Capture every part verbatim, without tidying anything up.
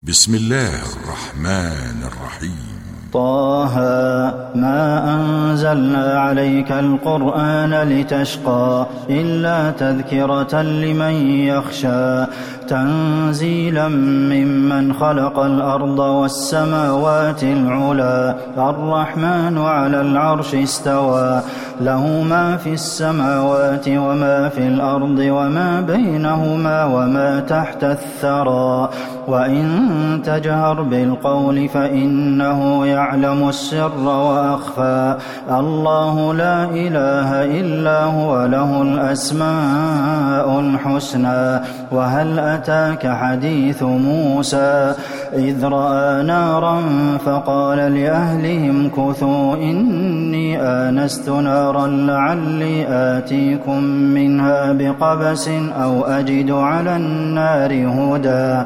بسم الله الرحمن الرحيم. طه ما أنزلنا عليك القرآن لتشقى إلا تذكرة لمن يخشى تنزيلا ممن خلق الأرض والسماوات العلى الرحمن على العرش استوى له ما في السماوات وما في الأرض وما بينهما وما تحت الثرى وإن تجهر بالقول فإنه يعلم السر وأخفى الله لا إله إلا هو له الأسماء الحسنى وهل أتاك حديث موسى إذ رأى نارا فقال لأهلهم كثوا إني آنست نارا لعلي آتيكم منها بقبس أو أجد على النار هدى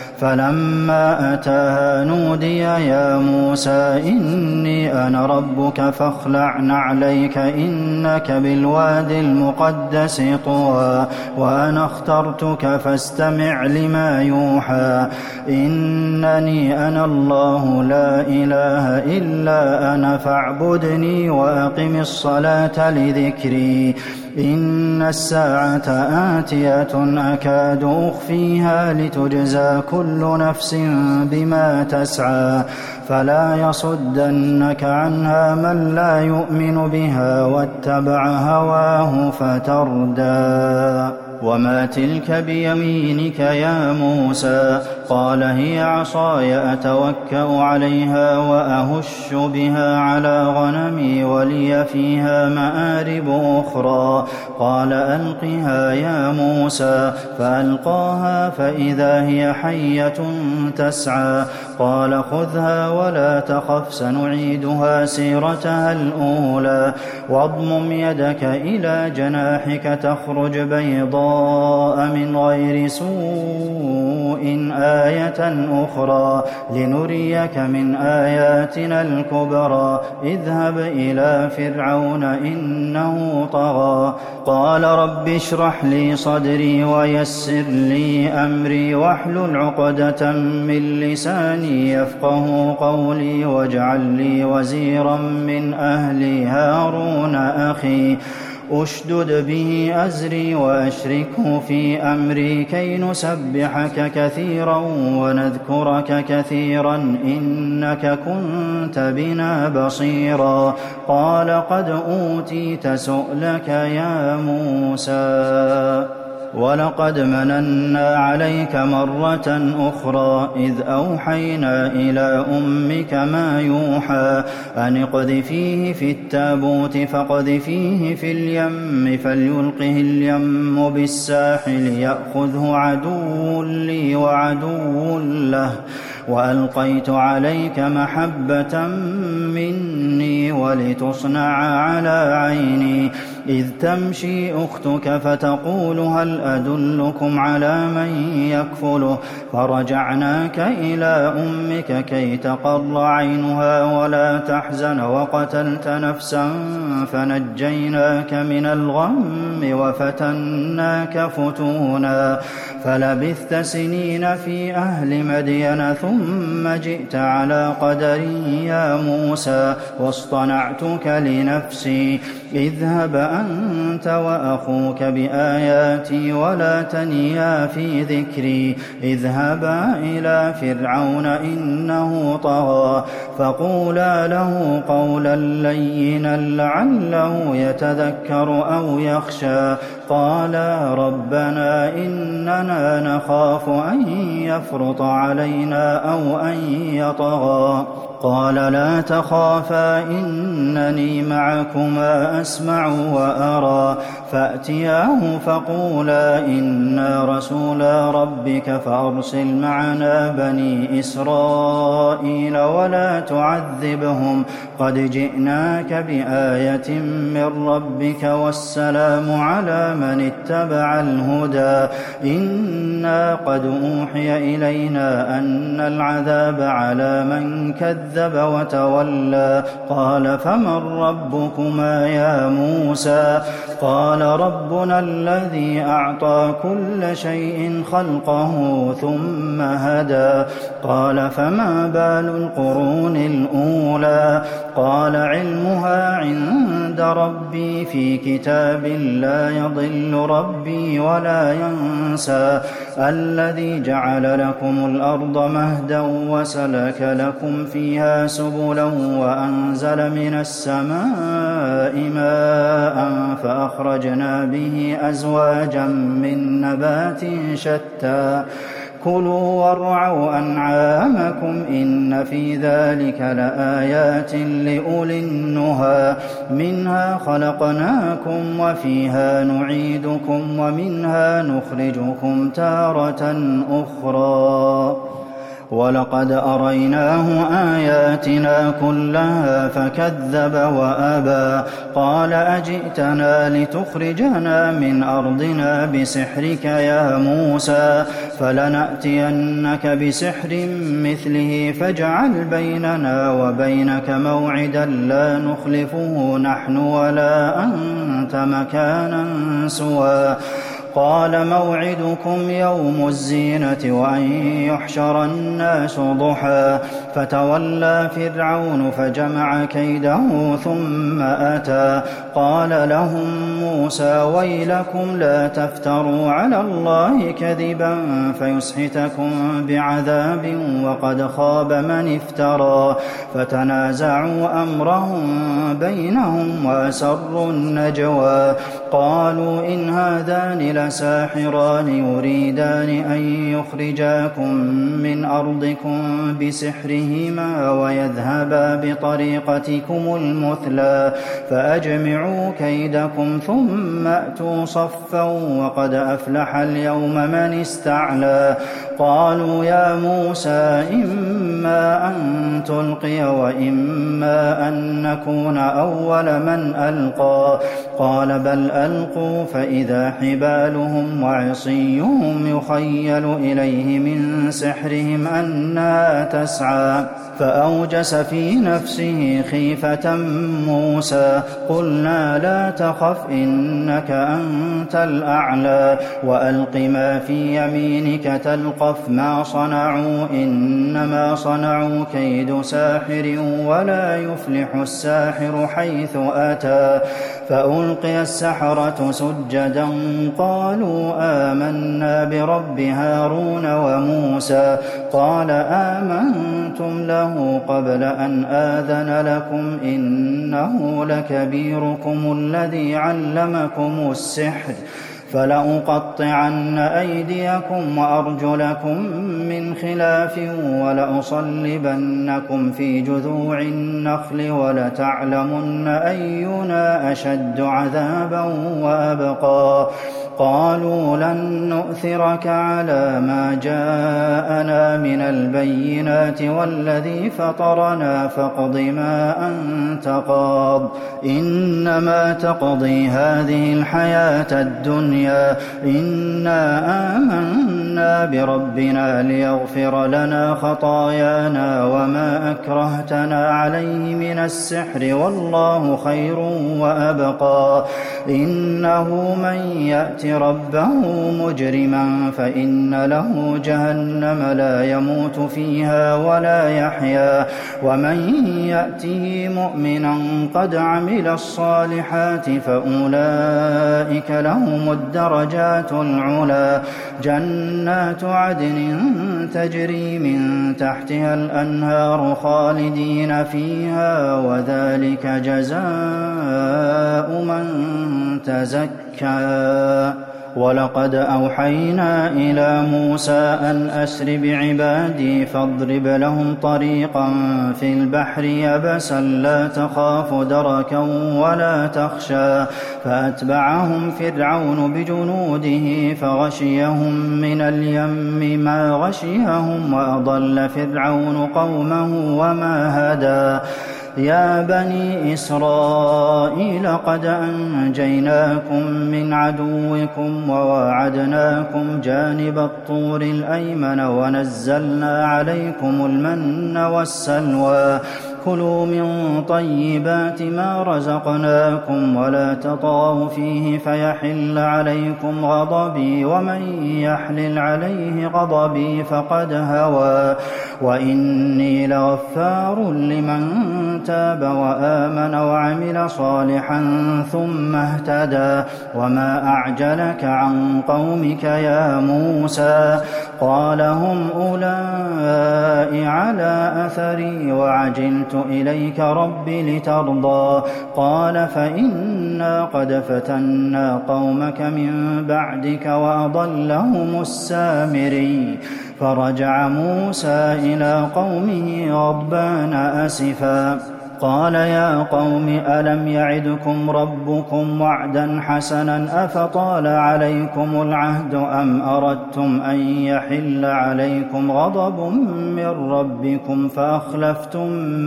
فلما أتاها نودي يا موسى إني أنا ربك فاخلع نعليك إنك بالوادي المقدس طوى وأنا اخترتك فاستمع لما يوحى إنني أنا الله لا إله إلا أنا فاعبدني وأقم الصلاة لذكري إن الساعة آتية أكاد أخفيها لتجزى كل نفس بما تسعى فلا يصدنك عنها من لا يؤمن بها واتبع هواه فتردى وما تلك بيمينك يا موسى قال هي عصاي أتوكأ عليها وأهش بها على غنمي ولي فيها مآرب أخرى قال ألقها يا موسى فألقاها فإذا هي حية تسعى قال خذها ولا تخف سنعيدها سيرتها الأولى واضمم يدك إلى جناحك تخرج بيضاء من غير سوء آية أخرى لنريك من آياتنا الكبرى اذهب إلى فرعون إنه طغى قال رب اشرح لي صدري ويسر لي أمري واحلل عقدة من لساني يفقه قولي واجعل لي وزيرا من أهلي هارون أخي أشدد به أزري وأشركه في أمري كي نسبحك كثيرا ونذكرك كثيرا إنك كنت بنا بصيرا قال قد أوتيت سؤلك يا موسى ولقد مننا عليك مرة أخرى إذ أوحينا إلى أمك ما يوحى أن اقذفيه في التابوت فاقذفيه في اليم فليلقه اليم بالساحل يأخذه عدو لي وعدو له وألقيت عليك محبة مني ولتصنع على عيني إذ تمشي أختك فتقول هل أدلكم على من يكفله فرجعناك إلى أمك كي تقر عينها ولا تحزن وقتلت نفسا فنجيناك من الغم وفتناك فتونا فلبثت سنين في أهل مدين ثم جئت على قدر يا موسى واصطنعتك لنفسي اذهب أنت وأخوك بآياتي ولا تنيا في ذكري اذهبا إلى فرعون إنه طغى فقولا له قولا لينا لعله يتذكر أو يخشى قالا ربنا إننا نخاف أن يفرط علينا أو أن يطغى قال لا تخافا إنني معكما أسمع وأرى فأتياه فقولا إنا رسولا ربك فأرسل معنا بني إسرائيل ولا تعذبهم قد جئناك بآية من ربك والسلام على من اتبع الهدى إنا قد أوحي إلينا أن العذاب على من كذب وتولى قال فمن ربكما يا موسى قال ربنا الذي أعطى كل شيء خلقه ثم هدى قال فما بال القرون الأولى قال علمها عند ربي في كتاب لا يضل ربي ولا ينسى الذي جعل لكم الأرض مهدا وسلك لكم فيها سبلا وأنزل من السماء ماء فأخرجنا به أزواجا من نبات شتى كلوا وارعوا أنعامكم إن في ذلك لآيات لأولي النهى منها خلقناكم وفيها نعيدكم ومنها نخرجكم تارة أخرى ولقد أريناه آياتنا كلها فكذب وأبى قال أجئتنا لتخرجنا من أرضنا بسحرك يا موسى فلنأتينك بسحر مثله فاجعل بيننا وبينك موعدا لا نخلفه نحن ولا أنت مكانا سوى قال موعدكم يوم الزينة وأن يحشر الناس ضحى فتولى فرعون فجمع كيده ثم أتى قال لهم موسى ويلكم لا تفتروا على الله كذبا فيسحتكم بعذاب وقد خاب من افترى فتنازعوا أمرهم بينهم وأسروا النجوى قالوا إن هذان لساحران يريدان أن يخرجاكم من أرضكم بسحرهما ويذهبا بطريقتكم المثلى فأجمعوا كيدكم ثم أتوا صفا وقد أفلح اليوم من استعلى قالوا يا موسى إما أن تلقي وإما أن نكون أول من ألقى قال بل ألقوا فإذا حبالهم وعصيهم يخيل إليه من سحرهم أنها تسعى فأوجس في نفسه خيفة موسى قلنا لا تخف إنك أنت الأعلى وألق ما في يمينك تلقف ما صنعوا إنما صنعوا كيد ساحر ولا يفلح الساحر حيث أتى فألقي السحرة سجدا قالوا آمنا برب هارون وموسى قال آمنتم له قبل أن آذن لكم إنه لكبيركم الذي علمكم السحر فلأقطعن أيديكم وأرجلكم من خلاف ولأصلبنكم في جذوع النخل ولتعلمن أينا أشد عذابا وأبقى قالوا لن نؤثرك على ما جاءنا من البينات والذي فطرنا فاقض ما أنت قاض إنما تقضي هذه الحياة الدنيا إنا آمنا بربنا ليغفر لنا خطايانا وما أكرهتنا عليه من السحر والله خير وأبقى إنه من يأت ربه مجرما فإن له جهنم لا يموت فيها ولا يحيا ومن يأته مؤمنا قد عمل الصالحات فأولئك لهم الدرجات العلى جنات عدن تجري من تحتها الأنهار خالدين فيها وذلك جزاء من تزكى ولقد أوحينا إلى موسى أن أسر بعبادي فاضرب لهم طريقا في البحر يبسا لا تخاف دركا ولا تخشى فأتبعهم فرعون بجنوده فغشيهم من اليم ما غشيهم وأضل فرعون قومه وما هدى يا بني إسرائيل قد أنجيناكم من عدوكم وواعدناكم جانب الطور الأيمن ونزلنا عليكم المن والسلوى كلوا من طيبات ما رزقناكم ولا تطغوا فيه فيحل عليكم غضبي ومن يحلل عليه غضبي فقد هوى وإني لغفار لمن تاب وآمن وعمل صالحا ثم اهتدى وما أعجلك عن قومك يا موسى قال هم أولئك على أثري وعجلت إليك رب لترضى قال فإنا قد فتنا قومك من بعدك وأضلهم السامري فرجع موسى إلى قومه غضبان أسفا قال يا قوم ألم يعدكم ربكم وعدا حسنا أفطال عليكم العهد أم أردتم أن يحل عليكم غضب من ربكم فأخلفتم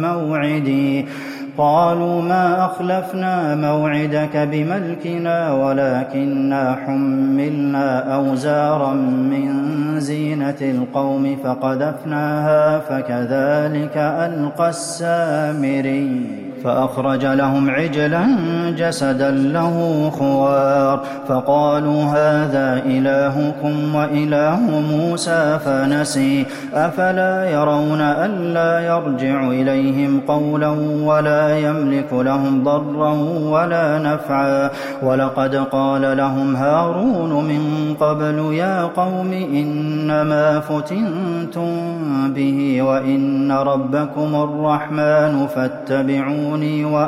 موعدي قالوا ما أخلفنا موعدك بملكنا ولكننا حملنا أوزارا من زينة القوم فقذفناها فكذلك ألقى السامري فأخرج لهم عجلا جسدا له خوار فقالوا هذا إلهكم وإله موسى فنسي أفلا يرون ألا يرجع إليهم قولا ولا يملك لهم ضرا ولا نفعا ولقد قال لهم هارون من قبل يا قوم إنما فتنتم به وإن ربكم الرحمن فاتبعون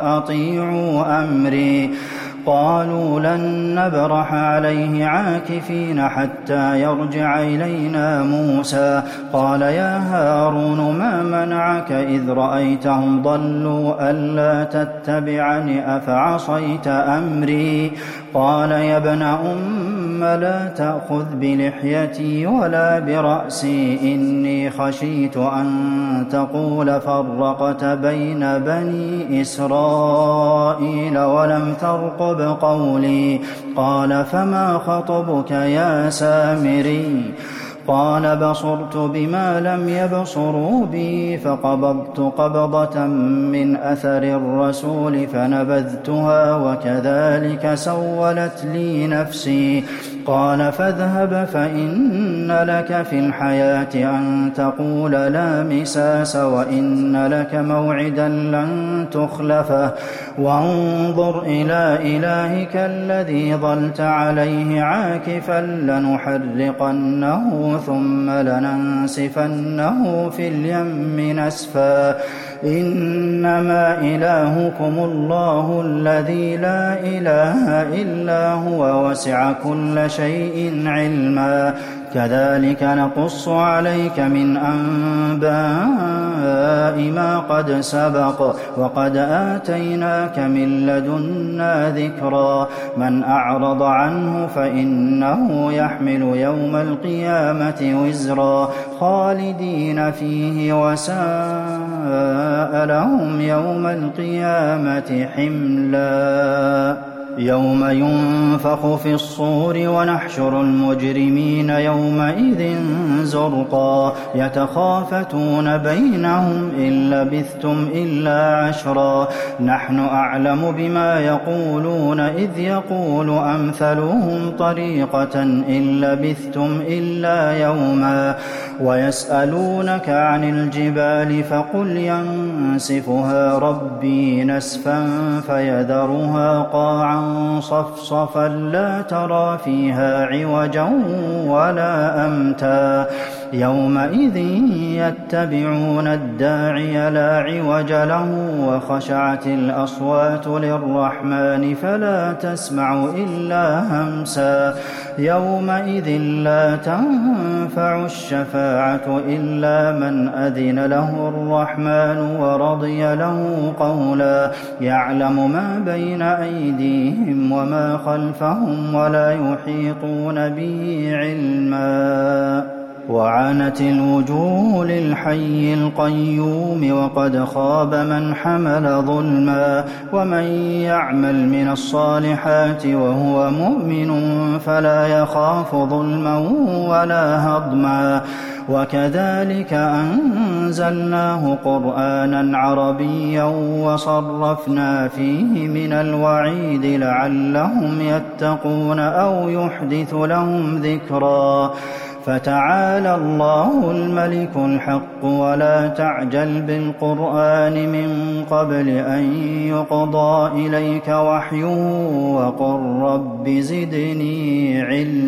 وأطيعوا أمري قالوا لن نبرح عليه عاكفين حتى يرجع إلينا موسى قال يا هارون ما منعك إذ رأيتهم ضلوا ألا تتبعني أفعصيت أمري قال يا ابن أم لا تأخذ بلحيتي ولا برأسي إني خشيت أن تقول فرقت بين بني إسرائيل ولم ترقب قولي قال فما خطبك يا سامري قال بصرت بما لم يبصروا بي فقبضت قبضة من أثر الرسول فنبذتها وكذلك سولت لي نفسي قال فاذهب فإن لك في الحياة أن تقول لا مساس وإن لك موعدا لن تخلفه وانظر إلى إلهك الذي ظلت عليه عاكفا لنحرقنه ثم لننسفنه في اليم نسفا إنما إلهكم الله الذي لا إله إلا هو وسع كل شيء علما كذلك نقص عليك من أنباء ما قد سبق وقد آتيناك من لدنا ذكرا من أعرض عنه فإنه يحمل يوم القيامة وزرا خالدين فيه وساء لهم يوم القيامة حملا يوم ينفخ في الصور ونحشر المجرمين يومئذ زرقا يتخافتون بينهم إن لبثتم إلا عشرا نحن أعلم بما يقولون إذ يقول أمثلهم طريقة إن لبثتم إلا يوما ويسألونك عن الجبال فقل ينسفها ربي نسفا فيذرها قاعا صفصفا لا ترى فيها عوجا ولا أمتا يومئذ يتبعون الداعي لا عوج له وخشعت الأصوات للرحمن فلا تسمع إلا همسا يومئذ لا تنفع الشفاعة إلا من أذن له الرحمن ورضي له قولا يعلم ما بين أيديهم وما خلفهم ولا يحيطون به علما وعنت الوجوه للحي القيوم وقد خاب من حمل ظلما ومن يعمل من الصالحات وهو مؤمن فلا يخاف ظلما ولا هضما وكذلك أنزلناه قرآنا عربيا وصرفنا فيه من الوعيد لعلهم يتقون أو يحدث لهم ذكرا فتعالى الله الملك الحق ولا تعجل بالقرآن من قبل أن يقضى إليك وحيه وقل رب زدني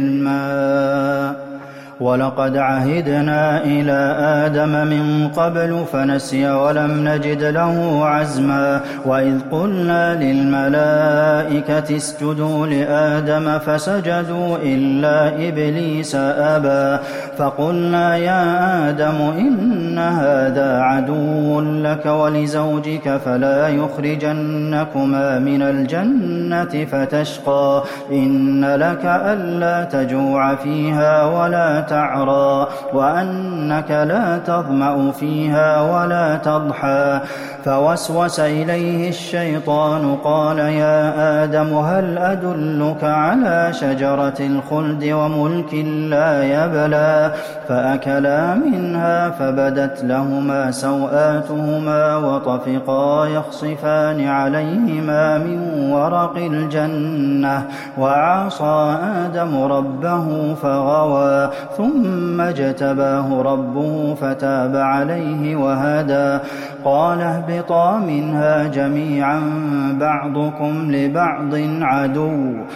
علما ولقد عهدنا إلى آدم من قبل فنسي ولم نجد له عزما وإذ قلنا للملائكة اسجدوا لآدم فسجدوا إلا إبليس أبى فقلنا يا آدم إن هذا عدو لك ولزوجك فلا يخرجنكما من الجنة فتشقى إن لك ألا تجوع فيها ولا تعرى وأنك لا تظمأ فيها ولا تضحى فوسوس إليه الشيطان قال يا آدم هل أدلك على شجرة الخلد وملك لا يبلى فأكلا منها فبدت لهما سوآتهما وطفقا يخصفان عليهما من ورق الجنة وعصى آدم ربه فغوى ثم اجتباه ربه فتاب عليه وهدى قال اهبطا منها جميعا بعضكم لبعض عدو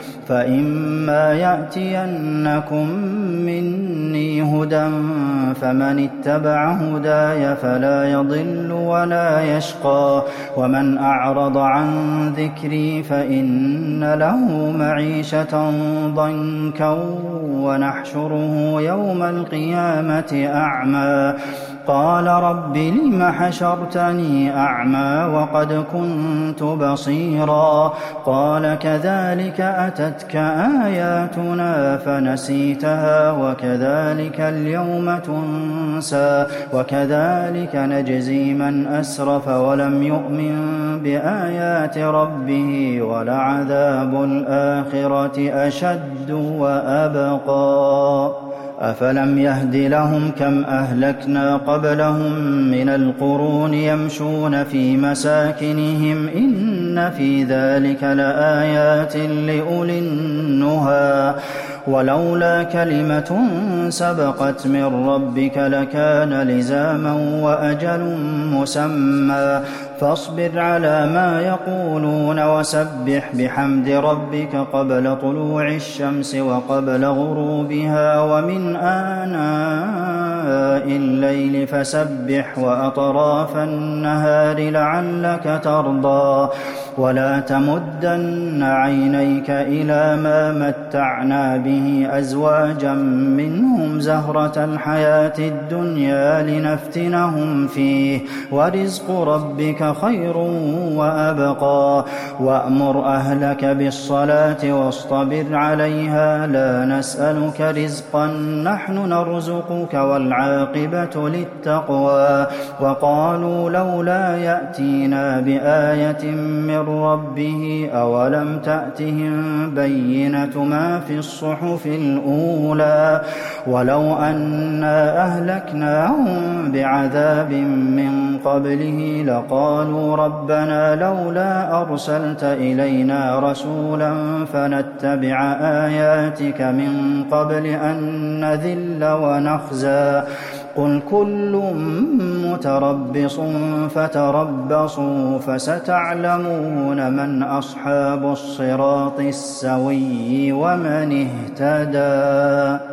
فإما يأتينكم مني هدى فمن اتبع هداي فلا يضل ولا يشقى ومن أعرض عن ذكري فإن له معيشة ضنكا ونحشره يوم القيامة أعمى قال رب لم حشرتني أعمى وقد كنت بصيرا قال كذلك أتتك آياتنا فنسيتها وكذلك اليوم تنسى وكذلك نجزي من أسرف ولم يؤمن بآيات ربه ولعذاب الآخرة أشد وأبقى أفلم يهد لهم كم أهلكنا قبلهم من القرون يمشون في مساكنهم إن في ذلك لآيات لأولي النهى ولولا كلمة سبقت من ربك لكان لزاما وأجل مسمى فاصبر على ما يقولون وسبح بحمد ربك قبل طلوع الشمس وقبل غروبها ومن آناء الليل فسبح وأطراف النهار لعلك ترضى ولا تمدن عينيك إلى ما متعنا به أزواجا منهم زهرة الحياة الدنيا لنفتنهم فيه ورزق ربك خير وأبقى وأمر أهلك بالصلاة واصطبر عليها لا نسألك رزقا نحن نرزقك والعاقبة للتقوى وقالوا لولا يأتينا بآية من ربه أولم تأتهم بينة ما في الصحف الأولى ولو أنا أهلكناهم بعذاب من قبله لقالوا ربنا لولا أرسلت إلينا رسولا فنتبع آياتك من قبل أن نذل ونخزى قل كل متربص فتربصوا فستعلمون من أصحاب الصراط السوي ومن اهتدى.